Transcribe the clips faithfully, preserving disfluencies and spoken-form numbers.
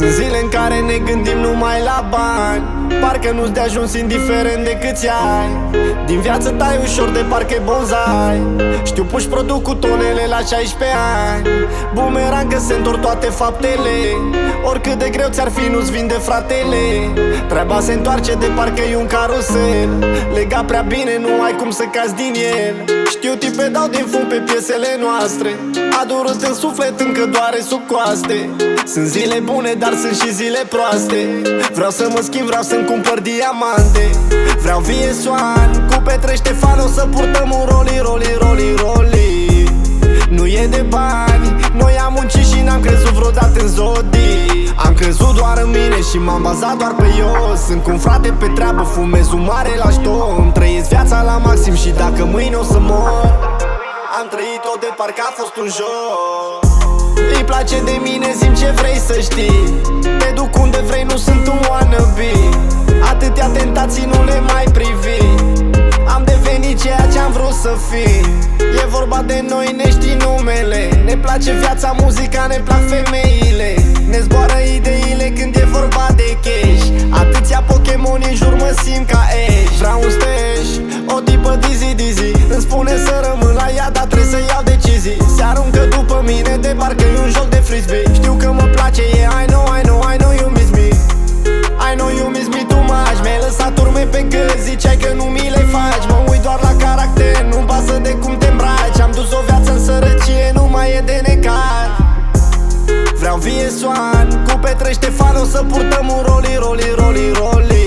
Sunt zile în care ne gândim numai la bani, parcă nu-ți de ajuns indiferent de câți ai. Din viață tai ușor de parcă e bonzai. Știu, puși produc cu tonele la șaisprezece ani. Bumerang că se întorc toate faptele. Oricât de greu ți-ar fi, nu-ți vinde fratele. Treaba se întoarce de parcă e un carusel. Lega prea bine, nu ai cum să cazi din el. Știu, tipe dau din fum pe piesele noastre. Adorât în suflet, încă doare sub coaste. Sunt zile bune, dar sunt și zile proaste. Vreau să mă schimb, vreau să-mi cumpăr diamante. Vreau vie Swan cu Petre Ștefan, o să purtăm un roli, roli, roli, roli. Nu e de bani, noi am muncit și n-am crezut vreodată în zodii. Am crezut doar în mine și m-am bazat doar pe eu. Sunt cu un frate pe treabă, fumez un mare la ștom. Trăiesc viața la maxim și dacă mâine o să mor, am trăit-o de parcă a fost un joc. Îi place de mine, zi-mi ce vrei să știi. Te duc unde vrei, nu sunt un wannabe. Atâtea tentații nu le mai privi. Am devenit ceea ce-am vrut să fi. E vorba de noi, ne știi numele. Ne place viața, muzica, ne plac femeile. Ne zboară ideile când e vorba de cash. Atâția Pokémon în jur, mă simt ca Ash. Vreau un stash, o tipă dizzy dizzy. Îmi spune să rămân la ea, dar trebuie să iau decizii. Se aruncă după mine de parcă e un joc de frisbee. Știu că mă place, e yeah, I know, I know, I know you miss me. I know you miss me too much. Mi-ai lăsat urme pe gât, ziceai că nu mi le faci. Mă uit doar la caracter, nu-mi pasă de cum te îmbraci. Am dus o viață în sărăcie, nu mai e de necat. Vreau vie Swan cu Petre Ștefan, o să purtăm un roli, roli, roli, roli.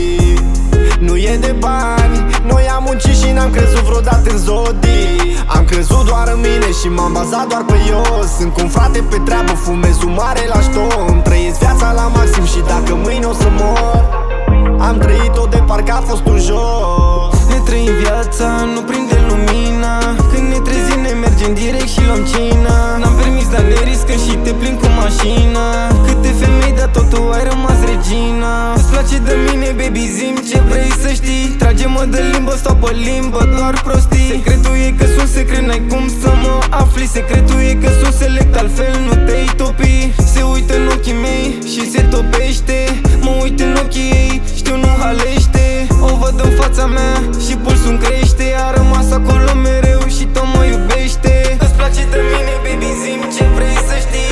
Nu e de bani, noi am muncit și n-am crezut vreodată în zodii. Am crezut doar în mine și m-am bazat doar pe eu. Sunt cu un frate pe treabă, fumez un mare la ștom. Trăiesc viața la maxim și dacă mâine o să mor, am trăit-o de parcă a fost un joc. Ne trăim viața, nu prinde lumina. Când ne trezim ne mergem direct și luăm cina. N-am permis, dar ne riscăm și te plimbi cu mașina. Câte femei, dar totul ai rămas regina. Îți place de mine, baby, zi-mi ce vrei să știi. Trage-mă de limbă, stau pe limbă, doar prostii. Secretul e că sunt secret, n-ai cum să mă afli. Secretul e că sunt select, altfel nu te-ai topi. Se uită în ochii mei și se topește. Mă uit în ochii ei, știu nu halește. O văd în fața mea și pulsul crește. A rămas acolo mereu și tot mă iubește. Îți place de mine, baby, zi-mi ce vrei să știi.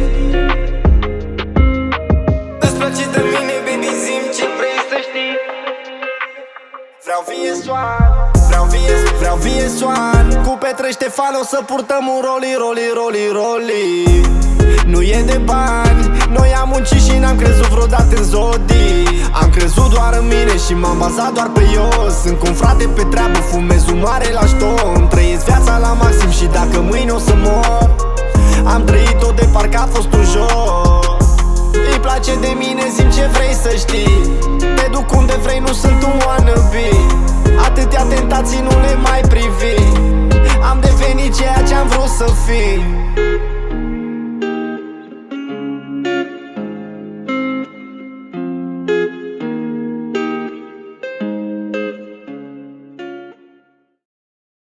Îți place de mine, baby, zi-mi ce vrei să știi. Vreau vie Swan, vreau vie, vreau vie Swan cu Petre Ștefan, o să purtăm un roli, roli, roli, roli. Nu e de bani, noi am muncit și n-am crezut vreodată în zodii. Am crezut doar în mine și m-am bazat doar pe eu. Sunt cu un frate pe treabă, fumez un mare la ștom. Trăiesc viața la maxim și dacă mâine o să mor, am trăit-o de parcă a fost un joc. Îi place de mine, zi-mi ce vrei să știi. Te duc unde vrei, nu sunt un wannabe. Atâtea tentații nu le mai privi. Am devenit ceea ce-am vrut să fii.